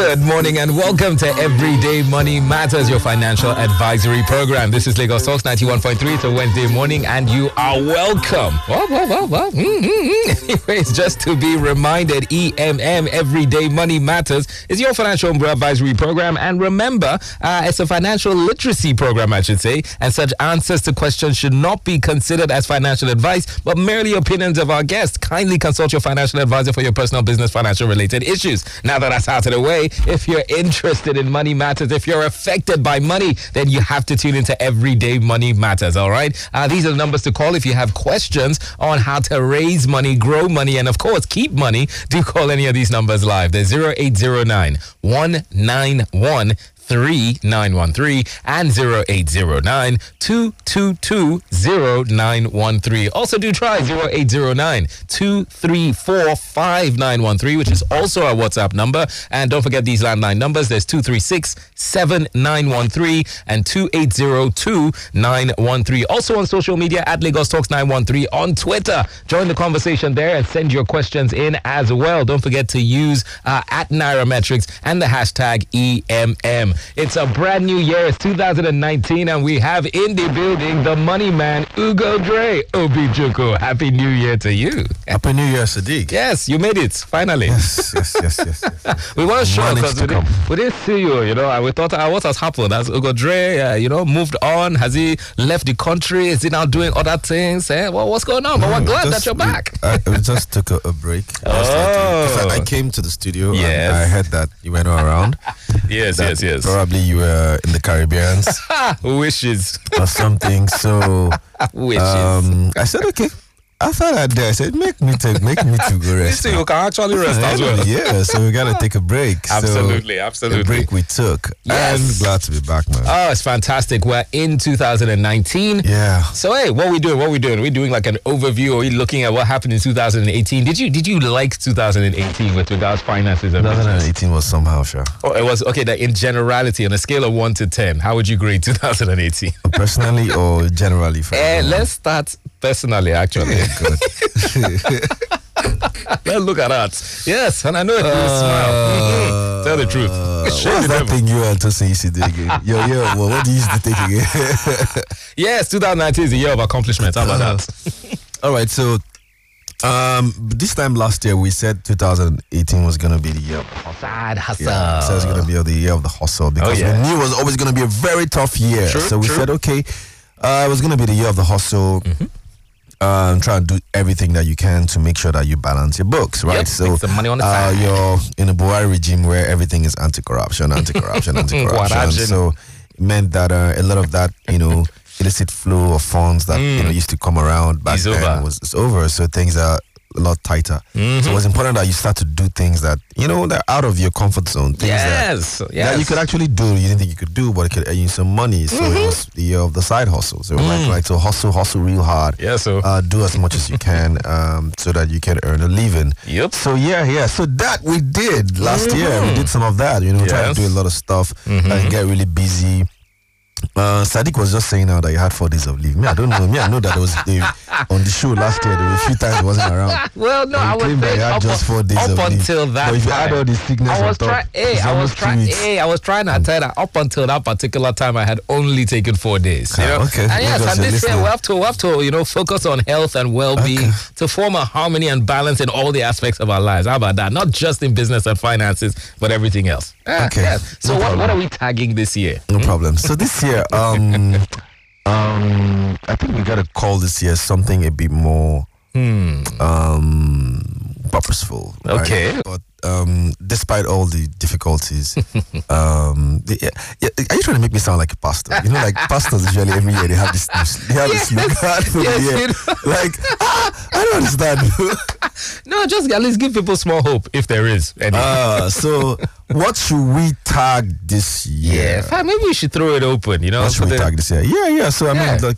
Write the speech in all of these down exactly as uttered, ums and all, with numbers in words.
Good morning and welcome to Everyday Money Matters, your financial advisory program. This is Lagos Talks ninety-one point three. It's a Wednesday morning and you are welcome. Well, well, well, well. Mm-hmm. Anyways, just to be reminded, E M M, Everyday Money Matters, is your financial advisory program. And remember, uh, it's a financial literacy program, I should say, and such answers to questions should not be considered as financial advice, but merely opinions of our guests. Kindly consult your financial advisor for your personal business financial related issues. Now that that's out of the way, if you're interested in money matters, if you're affected by money, then you have to tune into Everyday Money Matters, all right? Uh, these are the numbers to call if you have questions on how to raise money, grow money, and of course, keep money. Do call any of these numbers live. There's zero eight zero nine, one nine one, three nine one three and zero eight zero nine, two two two, zero nine one three. Also do try zero eight zero nine, two three four, five nine one three, which is also our WhatsApp number. And don't forget these landline numbers. There's two three six, seven nine one three and two eight zero two, nine one three. Also on social media at Lagos Talks nine one three on Twitter. Join the conversation there and send your questions in as well. Don't forget to use uh, at Nairametrics and the hashtag E M M. It's a brand new year. It's two thousand nineteen, and we have in the building the money man, Ugo Dre. Obijuku, Happy New Year to you. Happy New Year, Sadiq. Yes, you made it, finally. Yes, yes, yes, yes. yes. We weren't sure because we, did, we didn't see you, you know, and we thought, uh, what has happened? Has Ugo Dre, uh, you know, moved on? Has he left the country? Is he now doing other things? Eh? Well, what's going on? But we're glad just, that you're back. We, I, we just took a, a break. Oh. I, I came to the studio yes. and I heard that you went around. yes, yes, yes. Probably you were in the Caribbean. Wishes. Or something. So Wishes. Um, I said, okay. After that day, I said, make me to make me to go rest. You can actually rest as well. Yeah, so we gotta take a break. Absolutely, so absolutely. The break we took. Yes. And glad to be back, man. Oh, it's fantastic. We're in two thousand nineteen. Yeah. So hey, what are we doing? What are we doing? Are we doing like an overview? Are we looking at what happened in two thousand eighteen? Did you did you like two thousand eighteen with regards to finances and business? twenty eighteen was somehow sure. Oh, it was okay. That in generality, on a scale of one to ten, how would you grade two thousand eighteen? Personally or generally? For eh, let's start personally. Actually, yeah, good. Let's look at that. Yes, and I know it will uh, smile. Mm-hmm. Tell the truth. Uh, what's that devil. thing you and Tosin used to do again? Yo, yo, well, what do you used to take again? Yes, twenty nineteen is the year of accomplishment. How about uh, that? All right, so um, this time last year we said two thousand eighteen was going to be the year of the hustle. Side hustle. Yeah, so it's going to be the year of the hustle because oh, yeah. we knew it was always going to be a very tough year. True, so we true. said, okay, uh, it was going to be the year of the hustle. Mm-hmm. Um, try and do everything that you can to make sure that you balance your books, right? Yep, so the money on the uh, side. you're in a Buhari regime where everything is anti-corruption, anti-corruption, anti-corruption. So it meant that uh, a lot of that, you know, illicit flow of funds that mm. you know used to come around back it's then over. was it's over. So things are a lot tighter. Mm-hmm. So it was important that you start to do things that you know they're out of your comfort zone. Things yes, that, yes. that you could actually do. You didn't think you could do, but it could earn you some money. So mm-hmm. it was the year of the side hustle. So mm. like, like to hustle, hustle real hard. Yeah, so uh, do as much as you can, um, so that you can earn a living. Yep. So yeah, yeah. So that we did last mm-hmm. year. We did some of that. You know, yes. trying to do a lot of stuff mm-hmm. and get really busy. Uh, Sadiq was just saying now that you had four days of leave. Me, I don't know. Me, I know that there was a, on the show last year. There were a few times he wasn't around. Well, no, I was saying that you had just four days up of leave. until that. But if you time, add all the sickness I was on top, trying. Hey, I was trying. Hey, I was trying to tell that up until that particular time, I had only taken four days. You know? Ah, okay. And yes, and this year we have to, we have to, you know, focus on health and well-being okay. to form a harmony and balance in all the aspects of our lives. How about that? Not just in business and finances, but everything else. Ah, okay. Yes. So no what, what are we tagging this year? No hmm? problem. So this year, um. Um, I think we gotta call this year something a bit more hmm. um purposeful. Right? Okay. But um, despite all the difficulties, um, the, yeah, yeah, are you trying to make me sound like a pastor? You know, like pastors usually every year they have this, they have yes. this slogan for yes, the year. you know. Like, ah, I don't understand. No, just at least give people small hope if there is any. Uh, so what should we tag this year? Yeah, fine, maybe we should throw it open. You know, what should we the, tag this year? Yeah, yeah. So I yeah. mean, like.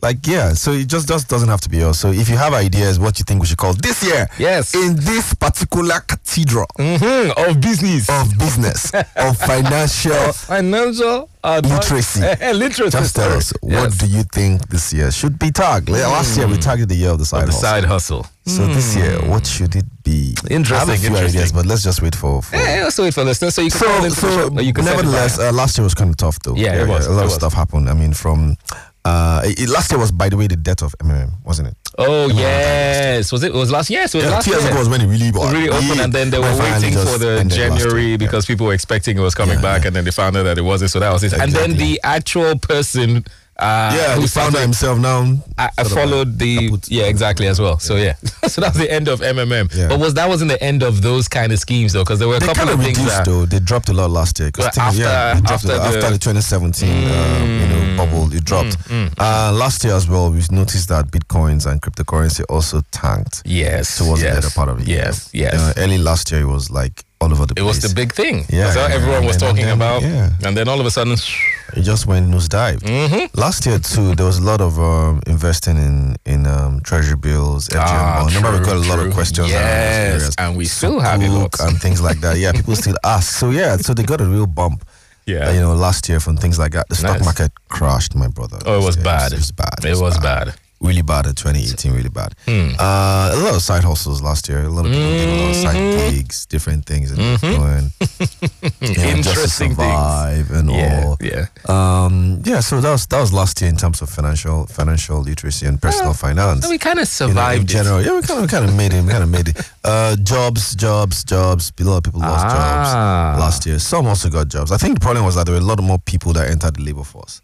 Like, yeah, so it just, just doesn't have to be us. So if you have ideas what you think we should call this year, yes, in this particular cathedral mm-hmm. of business, of business, of financial, financial literacy, literacy, just tell us, yes. what do you think this year should be tagged? Mm. Last year we tagged the year of the side of the hustle. side hustle. So mm. this year, what should it be? Interesting. I have a few interesting. ideas, but let's just wait for. for yeah, let's wait for listeners. So you can so, call in so the you can nevertheless, uh, last year was kind of tough though. Yeah, yeah it was. Yeah, a lot it of was. stuff happened. I mean, from. Uh, it, last year was, by the way, the death of M M M, wasn't it? Oh, M M M yes. Was it? Was last year? Yes, it was yeah, last two years year. ago was when it really was. Really opened, and then they were waiting for the January because yeah. people were expecting it was coming yeah, back, yeah. and then they found out that it wasn't. So that was it. Exactly. And then the actual person. Uh, yeah, who found himself now. I, I followed the kaput. yeah exactly as well. Yeah. So yeah, so that's the end of M M M. Yeah. But was that wasn't the end of those kind of schemes though? Because there were a they couple kind of, of things reduced, that though. They dropped a lot last year. Well, after, yeah, they after, the, the, after the twenty seventeen mm, uh, you know bubble, it dropped. Mm, mm, uh, last year as well, we noticed that bitcoins and cryptocurrency also tanked. Yes, towards yes, the better part of it. Yes, you know? yes. Uh, early last year, it was like all over the place. It was the big thing. Yeah, that's what yeah, everyone was then, talking then, about. Yeah. And then all of a sudden, it just went nosedive. Mm-hmm. Last year too, there was a lot of um, investing in in um, treasury bills, F G M ah, bonds. Remember, we got a lot true. of questions. Yes, and we still have a lot and things like that. Yeah, people still ask. So yeah, so they got a real bump. Yeah, uh, you know, last year from things like that. The stock nice. market crashed, my brother. Oh, it was year. bad. It was bad. It, it was, was bad. bad. Really bad in twenty eighteen, really bad. Hmm. Uh, a lot of side hustles last year. A lot of people mm-hmm. did a lot of side gigs, different things, and mm-hmm. going, you know, interesting just to survive things. and yeah, all. Yeah, um, yeah. So that was that was last year in terms of financial financial literacy and personal well, finance. So we kind of survived. You know, in general, it. yeah, we kind of kind of made it. We kind of made it. Uh, jobs, jobs, jobs. A lot of people lost ah. jobs last year. Some also got jobs. I think the problem was that there were a lot more people that entered the labor force.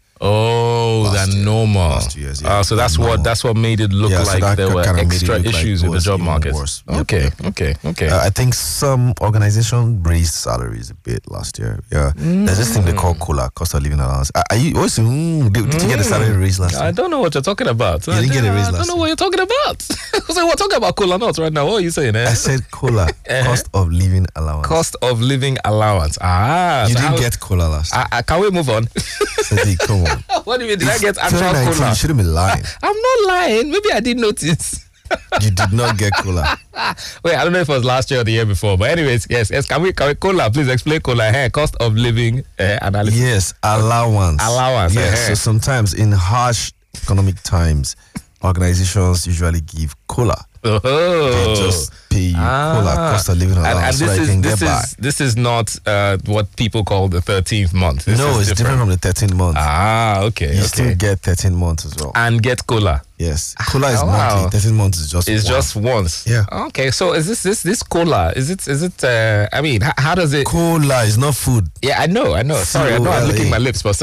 Oh, last than year, normal. Last years, yeah. Uh, so that's normal. what that's what made it look yeah, like so there were extra issues like with the job market. Worse. Okay, yep, yep. okay, okay. Uh, I think some organization raised salaries a bit last year. Yeah, mm. there's this thing they call COLA, cost of living allowance. Are you always mm, did, did you get a salary raise last year? I don't know what you're talking about. You didn't I, get a raise I last year. I don't know what you're talking about. So we're talking about COLA not right now. What are you saying? Eh? I said COLA, cost of living allowance. Cost of living allowance. Ah, you so didn't how, get COLA last year. I, I, can we move on? Sadiq, come on. What do you mean? Did it's I get actual COLA? You shouldn't be lying. I'm not lying. Maybe I didn't notice. You did not get COLA. Wait, I don't know if it was last year or the year before, but anyways, yes, yes. Can we, can we COLA? Please explain COLA. Hey, cost of living uh, analysis. Yes, allowance. Allowance. Yes. Uh-huh. So sometimes in harsh economic times, organizations usually give COLA. Oh. They just pay you ah. COLA, cost of living allowance, and, and so this that is, you can this get is, by. This is not uh, what people call the thirteenth month. This no, is it's different. different from the thirteenth month. Ah, okay. You okay. still get thirteen months as well. And get COLA. Yes. COLA is oh, monthly. wow. thirteen months is just It's once. just once. Yeah. Okay. So is this this this COLA? Is it is it? Uh, I mean, how, how does it? COLA is not food. Yeah, I know. I know. Sorry, I know. I'm licking my lips, but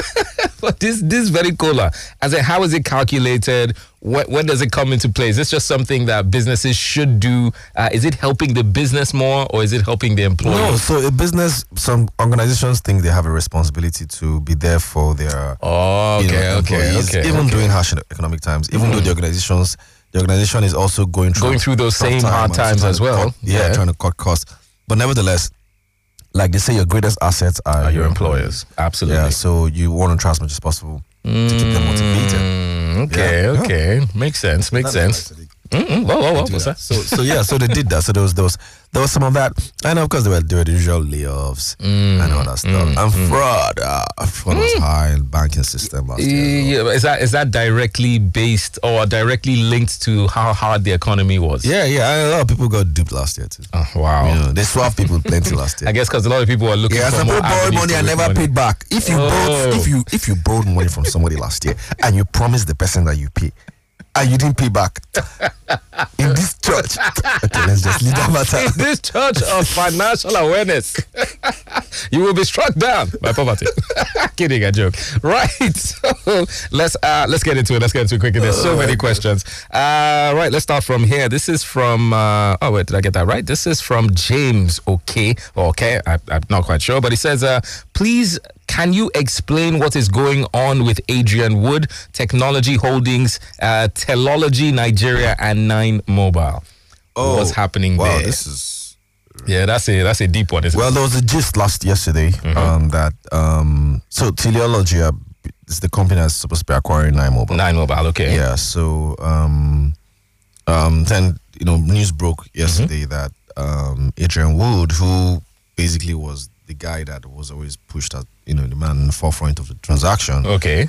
but this this very COLA. As in, how is it calculated? When, when does it come into play? Is this just something that businesses should do? Uh, is it helping the business more, or is it helping the employee? No. So a business, some organizations think they have a responsibility to be there for their oh, okay, you know, okay, employees, okay, even okay. during harsh economic times. Even mm. though the organizations, the organization is also going through going through those same hard times as well. Cut, yeah, yeah, trying to cut costs. But nevertheless, like they say, your greatest assets are, are your your employers. employers. Absolutely. Yeah. So you want to try as much as possible mm. to keep them motivated. Okay, yeah. okay, makes sense, makes that sense. Mm-mm. Whoa, whoa, whoa, what's that? So, so yeah, so they did that. So there was, there was, there was some of that, and of course there were, there were the usual layoffs mm. and all that stuff. Mm. And fraud, uh, fraud mm. was high in the banking system last year. Yeah, is that is that directly based or directly linked to how hard the economy was? Yeah, yeah. And a lot of people got duped last year too. Oh, wow. You know, they swapped people plenty last year. I guess because a lot of people were looking. Yeah, for some more people borrowed money and never money. paid back. If you oh. borrowed, if you if you borrowed money from somebody last year and you promised the person that you pay, and you didn't pay back in this church. Okay, let's just leave that matter. In this church of financial awareness, you will be struck down by poverty. Kidding, a joke. Right. So let's uh, let's get into it. Let's get into it quickly. There's so many questions. Uh, right. Let's start from here. This is from. Uh, oh wait, did I get that right? This is from James. Okay. Okay. I, I'm not quite sure, but he says, uh, please. Can you explain what is going on with Adrian Wood, Technology Holdings, uh, Telology Nigeria, and Nine Mobile? Oh, what's happening wow, there? This is yeah, that's a that's a deep one. Isn't well, it? there was a gist last yesterday mm-hmm. um, that um, so Teleology are it's the company that's supposed to be acquiring Nine Mobile. Nine Mobile, okay. Yeah. So um, um, then you know, news broke yesterday mm-hmm. that um, Adrian Wood, who basically was the guy that was always pushed at, you know, the man in the forefront of the transaction. Okay.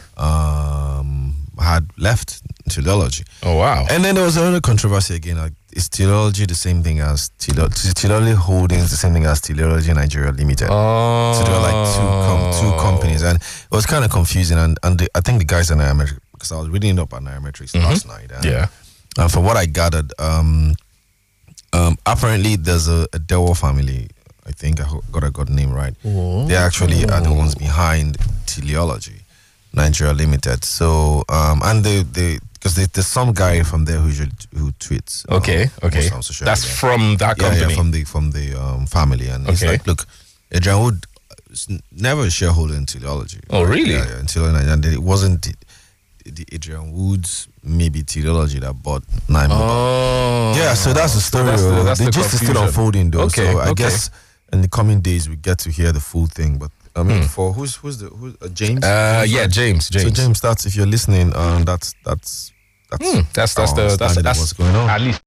Um, had left teleology. Oh wow! And then there was another controversy again. Like, is teleology the same thing as teleology? Teleology Holdings the same thing as Teleology Nigeria Limited? Oh. So there were like two com- two companies, and it was kind of confusing. And and the, I think the guys at Nairametrics, because I was reading up on Nairametrics mm-hmm. last night. And, yeah. And from what I gathered, um, um, apparently there's a, a Dewo family. I think I got I got the name right. Oh. They actually are the ones behind Teleology Nigeria Limited. So um, and they they because there's some guy from there who usually, who tweets. Okay, um, okay. That's media. From that company. Yeah, yeah, from the from the um, family, and okay. He's like, look, Adrian Wood is never a shareholder in Teleology. Oh, right? Really? Yeah, yeah, in Teleology, and it wasn't the, the Adrian Woods, maybe Teleology that bought Nine Mobile. Oh, yeah. So that's the story. So that's the, that's the the gist is still unfolding, though. Okay, so I okay. guess in the coming days we get to hear the full thing, but. I mean, hmm. for who's who's the who's uh, James? Uh, yeah, James. James. So James, that's if you're listening, um, that's that's that's hmm. that's that's the that's that's what's going on. At least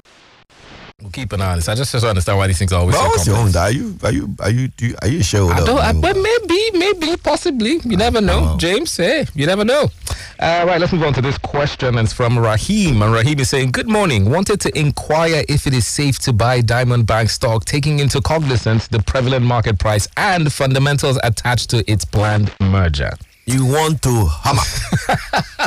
we'll keep an eye on this. I just just understand why these things are always. But so what's your own? Are you are you are you do you, are you a shareholder? I don't. I, but maybe maybe possibly. You never know, wow. James. Hey, you never know. Uh, right, let's move on to this question. And it's from Rahim. And Rahim is saying, good morning. Wanted to inquire if it is safe to buy Diamond Bank stock, taking into cognizance the prevalent market price and fundamentals attached to its planned merger. You want to hammer.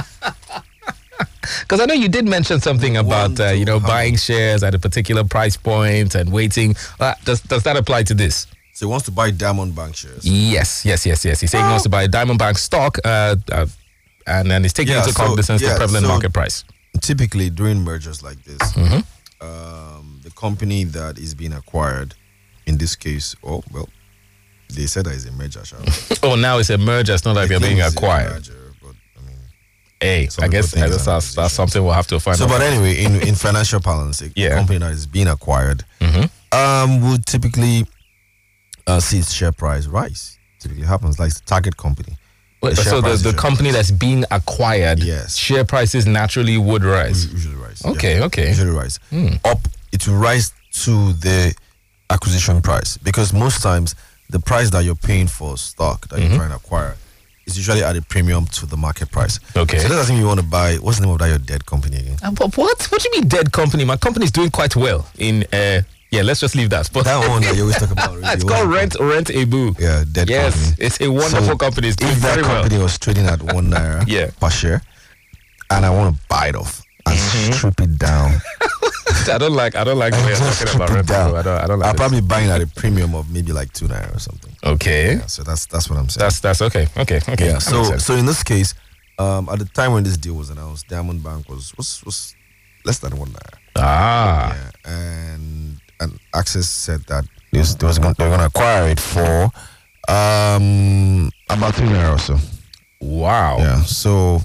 Because I know you did mention something about, uh, you know, hammer. buying shares at a particular price point and waiting. Uh, does, does that apply to this? So he wants to buy Diamond Bank shares? Yes, yes, yes, yes. He's saying oh. he wants to buy Diamond Bank stock. Uh, uh, And then it's taking yeah, into so, cognizance yeah, the prevalent so market price. Typically, during mergers like this, mm-hmm. um, the company that is being acquired, in this case, oh, well, they said that it's a merger. Oh, now it's a merger. It's not like they're being acquired. Merger, but, I mean, hey, I guess, I guess that's, that's something we'll have to find so, out. So, but anyway, in, in financial parlance, a yeah. company that is being acquired mm-hmm. um, would typically uh, see its share price rise. Typically happens like the target company. The so the, the company that's being acquired, yes. share prices naturally would rise. Usually rise. Okay, yeah. okay. Usually rise. Mm. Up, it will rise to the acquisition price, because most times the price that you're paying for stock that mm-hmm. you're trying to acquire is usually at a premium to the market price. Okay. So that doesn't mean you want to buy. What's the name of that your dead company again? Uh, what? What do you mean dead company? My company is doing quite well in. Uh, Yeah, let's just leave that. But that one that you always talk about. Really, it's called Rent Rent Abu. Yeah, dead yes, company. Yes, it's a wonderful so company. It's doing if that very company well. was trading at one naira yeah. per share, and I want to buy it off and mm-hmm. strip it down. I don't like. I don't like the way you're talking about Rent Abu. I don't. I don't like. I'll this. probably buy it at a premium of maybe like two naira or something. Okay. Yeah, so that's that's what I'm saying. That's that's okay. Okay. Okay. Yeah. So so in this case, um, at the time when this deal was announced, Diamond Bank was was was less than one naira. Ah. Yeah, and and Access said that they was, they was going, they were going to acquire it for um about three naira or so. Wow. Yeah. So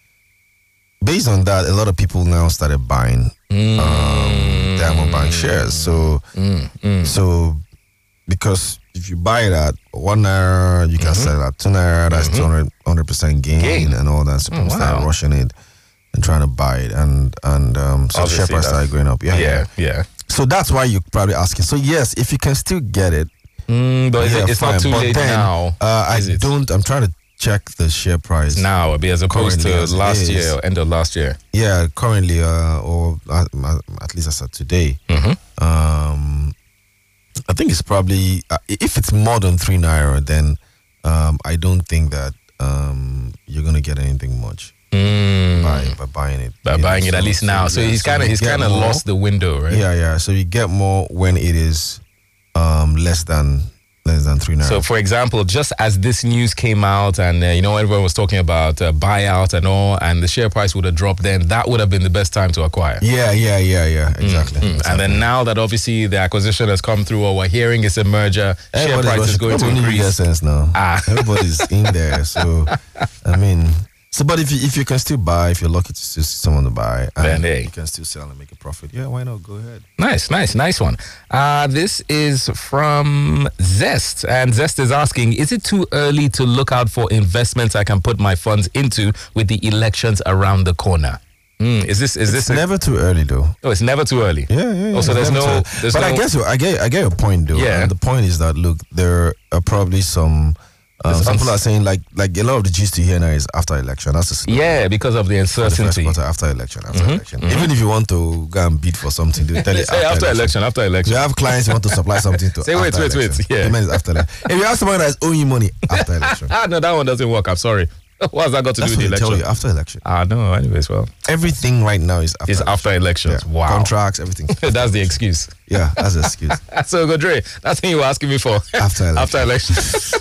based on that, a lot of people now started buying mm. um, Diamond Bank shares. So mm. Mm. so because if you buy it at one naira, you can mm-hmm. sell it at two naira. That's mm-hmm. two hundred hundred percent gain, gain and all that. So people oh, wow. started rushing it and trying to buy it, and and um, so Obviously share price started going up. Yeah, yeah, yeah. So that's why you're probably asking. So yes, if you can still get it, mm, but yeah, it's fine. not too but late then, now. Uh, I it? don't. I'm trying to check the share price now, as opposed to as last year or end of last year. Yeah, currently, uh, or uh, at least as of today. Mm-hmm. Um, I think it's probably uh, if it's more than three naira, then um, I don't think that um, you're gonna get anything much. Mm. By, by buying it, by buying know, it so, at least now. So, so yeah, he's kind of so he's kind of lost the window, right? Yeah, yeah. So you get more when it is um, less than less than three naira. So, for example, just as this news came out, and uh, you know everyone was talking about uh, buyout and all, and the share price would have dropped, then that would have been the best time to acquire. Yeah, yeah, yeah, yeah. Exactly. Mm-hmm. exactly. And then now that obviously the acquisition has come through, or we're hearing it's a merger, Everybody share price is going to increase. Sense now. Ah. Everybody's in there, so I mean. So, but if you if you can still buy, if you're lucky to still see someone to buy, and Then, hey. you can still sell and make a profit, yeah, why not? Go ahead. Nice, nice, nice one. Uh, this is from Zest, and Zest is asking, is it too early to look out for investments I can put my funds into with the elections around the corner? Mm, is this is It's this a, never too early, though. oh, it's never too early. Yeah, yeah. yeah. Oh, so It's there's never no, too early. there's But no, I guess you, I get I get your point, though. Yeah. And the point is that look, there are probably some. Um, It's some uns- people are saying like like a lot of the gist you hear now is after election. That's the scenario. yeah, because of the For the first uncertainty. quarter after election, after election. Even if you want to go and bid for something, they tell you Say after election, after If election. you have clients you want to supply something to, Say, wait, after wait, wait, election. yeah. Payment is after election. If you have someone that is owing you money after election, Ah, no, that one doesn't work. I'm sorry. What has that got to that's do what with they the tell you election? after election. Ah, no. Anyways, well, Everything right now is after. it's election. after elections. Yeah. Wow. Contracts, everything. That's the excuse. Yeah, that's the excuse. So, Godre, that's what you were asking me for. After election. After election.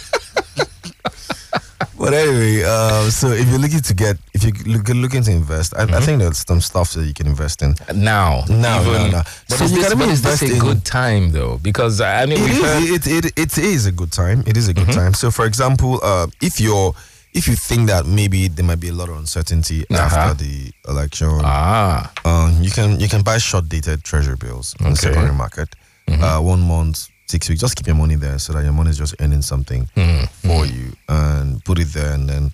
But anyway, uh, so if you're looking to get, if you're look, looking to invest, I, I think there's some stuff that you can invest in. Now, Now, even, now, now. But So is you this, gotta but is this invest a in- good time though? Because I mean, It we heard, is, it, it, it is a good time. It is a good time. So, for example, uh, if you're if you think that maybe there might be a lot of uncertainty Uh-huh. after the election, ah, um, you can you can buy short-dated treasury bills on the Okay. secondary market. Uh, one month, six weeks. Just keep your money there so that your money is just earning something for you, and put it there, and then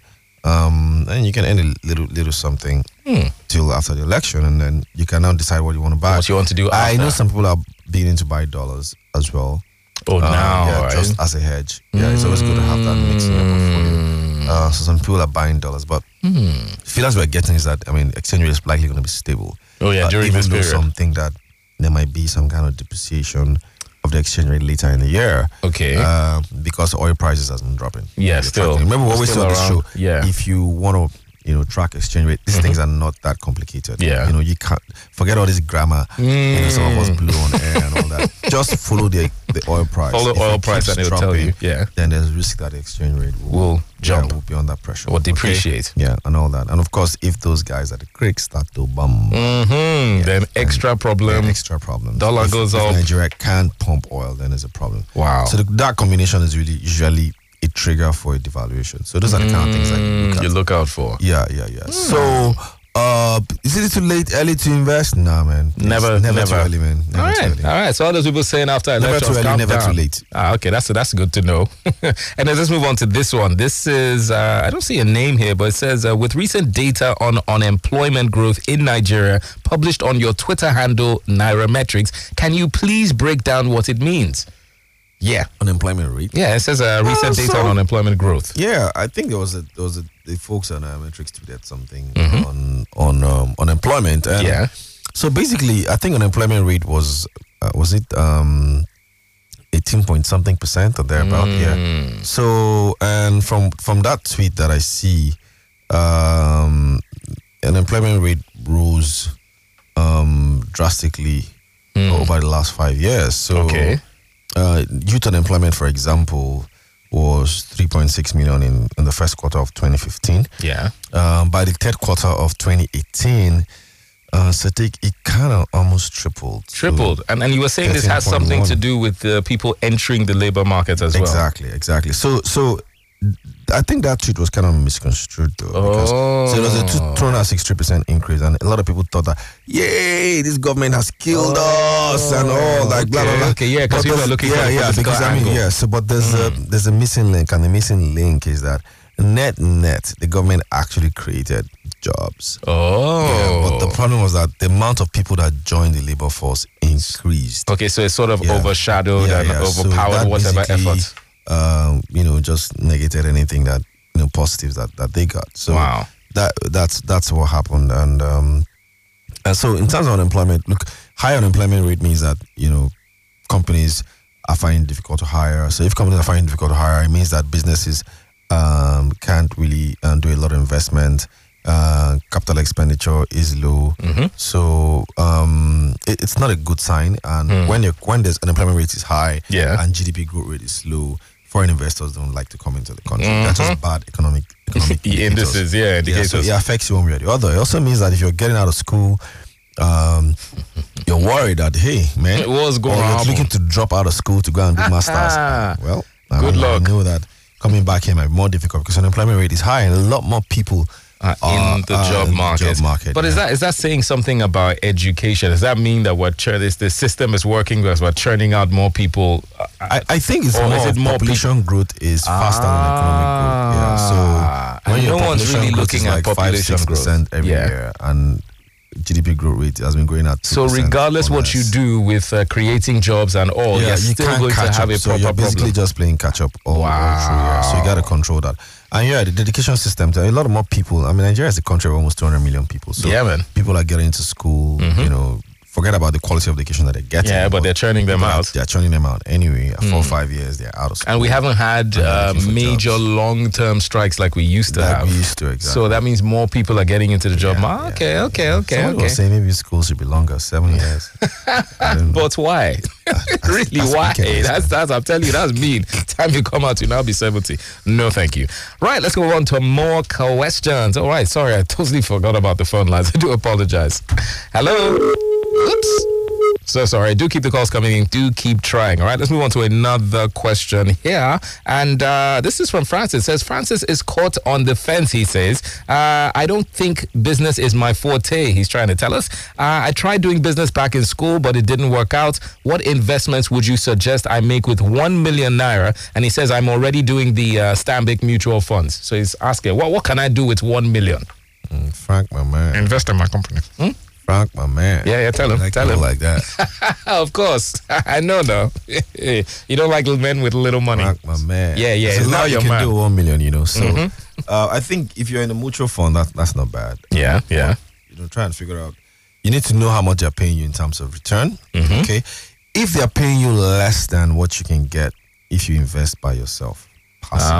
um, and you can earn a little little something till after the election, and then you can now decide what you want to buy. what you want to do? I After. know some people are beginning to buy dollars as well. Oh, Uh, now, yeah, right? just as a hedge. Yeah, it's always good to have that mix in your portfolio. Uh, so some people are buying dollars, but the feelings we're getting is that I mean, exchange rate is likely going to be stable. Oh, yeah, Uh, during even this though period. some think that there might be some kind of depreciation of the exchange rate later in the year. Okay. Uh, because oil prices has been dropping. Yeah, You're still. tracking. Remember, we always Still saw this show. around. Yeah. If you want to, you know, track exchange rate, these things are not that complicated. Yeah. You know, you can't forget all this grammar. You know, some of us blew on air and all that. Just follow the the oil price. Follow If oil it price keeps and it'll tell you, yeah. Then there's risk that the exchange rate will, Will jump. yeah, will be under pressure. Or Okay? depreciate. Yeah, and all that. And of course, if those guys at the creek start to bum, Mm-hmm. then extra problem. then extra problems. Dollar if, goes if up. Nigeria can't pump oil, then there's a problem. Wow. So the, that combination is really usually a trigger for a devaluation. So those are the kind of things that you look Mm, at. you look out for. Yeah, yeah, yeah. So, uh, is it too late, early to invest? Nah, man. It's Never, never, never. too early, man. Never All too right, early. all right. So all those people saying after Never elections, too early, calm never down. too late. Ah, okay, that's that's good to know. And then let's move on to this one. This is uh, I don't see a name here, but it says uh, with recent data on unemployment growth in Nigeria published on your Twitter handle Nairametrics, can you please break down what it means? Yeah, Unemployment rate. yeah. It says uh, recent Oh, data so- on unemployment growth. Yeah, I think there was a there was a the folks on Nairametrics tweeted something Mm-hmm. on on um, unemployment. And Yeah. So basically, I think unemployment rate was uh, was it um eighteen point something percent or thereabout. Mm. Yeah. So and from from that tweet that I see, um, unemployment rate rose um drastically over the last five years. So Mm. Okay. uh, youth unemployment, for example, was three point six million in, in the first quarter of twenty fifteen. Yeah. Um, by the third quarter of twenty eighteen, uh, so take it kind of almost tripled. to- Tripled. And and you were saying this has something to thirteen point one. do with the people entering the labor market as well. Exactly, exactly. So, so I think that tweet was kind of misconstrued though. Because, So it was a two hundred sixty-three percent increase, and a lot of people thought that, yay, this government has killed us and all, like blah blah okay, blah. okay, yeah, 'cause But people are there's- looking for yeah, the yeah, political because I mean, angle. yeah. So, but there's a there's a missing link, and the missing link is that net net the government actually created jobs. Oh. Yeah, but the problem was that the amount of people that joined the labor force increased. Okay, so it sort of Yeah. overshadowed Yeah, and yeah. So overpowered that whatever basically, effort. Um, you know, just negated anything that you know positives that, that they got. So Wow. that that's that's what happened. And um, and so in terms of unemployment, look, high unemployment rate means that you know companies are finding it difficult to hire. So if companies are finding it difficult to hire, it means that businesses um, can't really um, do a lot of investment. Uh, capital expenditure is low, so um, it, it's not a good sign. And when you when there's unemployment rate is high, Yeah. and G D P growth rate is low, foreign investors don't like to come into the country. That's just bad economic economic The indices, yeah, Yeah, indicators. so it affects you one way or the other. It also means that if you're getting out of school, um, you're worried that hey, man, What's going or you're on? looking to drop out of school to go and do masters. Well, I Good mean, luck. I know that coming back here might be more difficult because unemployment rate is high, and a lot more people Uh, uh, in the uh, job in the market. job market, But yeah. is that is that saying something about education? Does that mean that what chur- this the system is working because we're churning out more people? Uh, I, I think it's Or more is it of more population growth is faster than economic growth. Yeah. So Ah, and your no one's population really growth looking is at like population five, six percent growth. every Yeah. year, and G D P growth rate has been growing at two So percent regardless or what you less. do with uh, creating jobs and all, yeah, you're you still can't going to catch have up. a So proper you're basically problem. just playing catch up all, all through. Yeah. So you got to control that. And yeah, the education system. A lot of more people. I mean, Nigeria is a country of almost two hundred million people. So Yeah, man. people are getting into school. You know, forget about the quality of the education that they're getting. Yeah, but they're churning them people are- out. They're churning them out anyway. At four or five years, they're out of school. And we haven't had they're uh, looking for major jobs. long-term strikes like we used to Like have. we used to, exactly. So that means more people are getting into the job Yeah, market. Okay, yeah, okay, yeah. okay, Someone okay. was saying maybe school should be longer, seven years. I don't know. But why? really, that's why? wicked, That's that's. I'm telling you, that's mean. Time you come out, you now be seventy. No, thank you. Right, let's go on to more questions. All right, sorry, I totally forgot about the phone lines. I do apologize. Hello. Oops. So sorry. Do keep the calls coming in. Do keep trying. All right. Let's move on to another question here. And uh, this is from Francis. It says Francis is caught on the fence. He says, uh, I don't think business is my forte. He's trying to tell us. Uh, I tried doing business back in school, but it didn't work out. What investments would you suggest I make with one million naira? And he says I'm already doing the uh, Stanbic mutual funds. So he's asking, what what can I do with one million? Mm, Frank, my man. Invest in my company. Hmm? Frank, my man. Yeah, yeah. Tell him. Like tell people him. like that. Of course. I know now. You don't like men with little money. Frank, my man. Yeah, yeah. So It's now now you your can man. do one million, you know. So uh, I think if you're in a mutual fund, that, that's not bad. Yeah, yeah. You know, try and figure out. You need to know how much they're paying you in terms of return. Okay. If they're paying you less than what you can get if you invest by yourself, passively,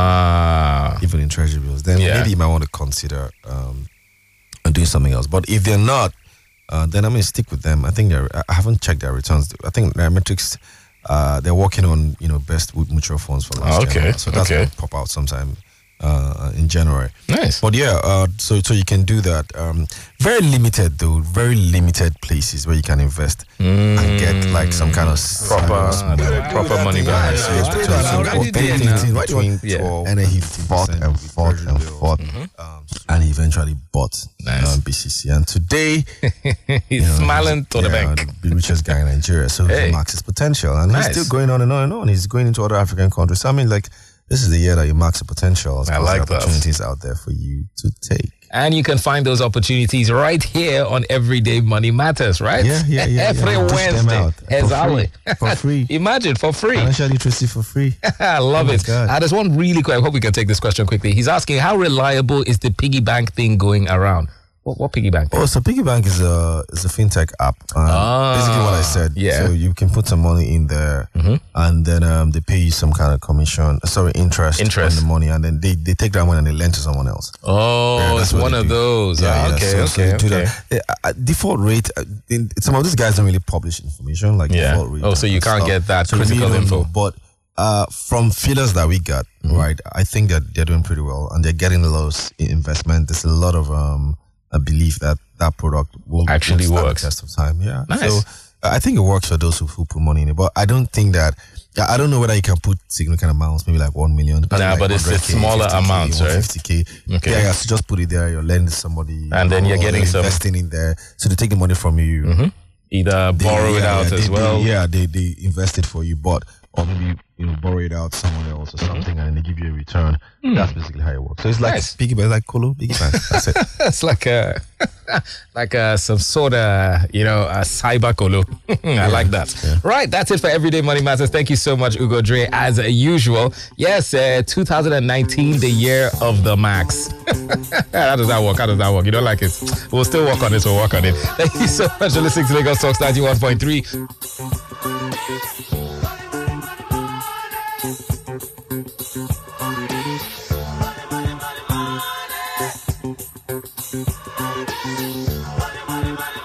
Ah. even in treasury bills, then Yeah. maybe you might want to consider um, doing something else. But if they're not, uh, then I'm going to stick with them. I think they're. I haven't checked their returns. I think Nairametrics, uh, they're working on you know best with mutual funds for last Okay, January. So that's okay. going to pop out sometime uh, in January. Nice. But yeah, uh, so so you can do that. Um, very limited though, very limited places where you can invest and get like some kind of Proper- serious money. proper money behind it. Serious Yeah. returns. So Already what- there anything now. between Yeah. twelve and then he fought and fought and fought, um, and he eventually bought Nice. um, B C C. And today, He's you know, smiling he's- to the yeah, bank. the richest guy in Nigeria. So Hey. he marks his potential, and Nice. he's still going on and on and on. He's going into other African countries. So I mean, like this is the year that you mark the potential. I like that. Opportunities out there for you to take. And you can find those opportunities right here on Everyday Money Matters, right? Yeah, yeah, yeah, Every yeah. Dish them Wednesday. out for Exactly. free. For free. Imagine, for free. Financial literacy for free. I love Oh my it. God. Uh, there's one really quick. I hope we can take this question quickly. He's asking, how reliable is the piggy bank thing going around? What, what piggy bank thing? Oh, so Piggy Bank is a is a fintech app. Um, Ah, basically, what I said. yeah. So you can put some money in there, and then um, they pay you some kind of commission. Sorry, interest, Interest. on the money, and then they, they take that money and they lend to someone else. Oh, Yeah, it's that's what one they of do. those. Yeah, Ah, yeah. okay, So- so okay, they do okay. that. Uh, uh, default rate. Uh, in, some of these guys don't really publish information like Yeah. default rate. Oh, so and you can't stuff. get that So we critical really don't info. know. But uh, from feelers that we got, right, I think that they're doing pretty well, and they're getting a lot of s- investment. There's a lot of um, a belief that that product will Actually will stand works. the test of time. Yeah. Nice. So uh, I think it works for those who, who put money in it, but I don't think that. I don't know whether you can put significant amounts, maybe like one million. Nah, like but it's- it's 100K, smaller 50K, amounts, right? fifty K. Okay. Yeah, yeah. So just put it there. You're lending somebody, And then you're or getting some- investing in there. So they take the money from you. Either They- borrow it yeah, out yeah, as they, well. They, yeah, they they invest it for you, but or maybe you know borrow it out someone else or something, and then they give you a return. That's basically how it works. So it's like Nice. piggy bank, like Kolo, piggy bank. That's it. It's like a, like a, some sort of, you know, a cyber colo. I like that. Right, that's it for Everyday Money Matters. Thank you so much, Ugo Dre, as usual. Yes, uh, two thousand nineteen, the year of the max. How does that work? How does that work? You don't like it? We'll still work on it. We'll work on it. Thank you so much for listening to Lagos Talks ninety-one point three. Money, money, money.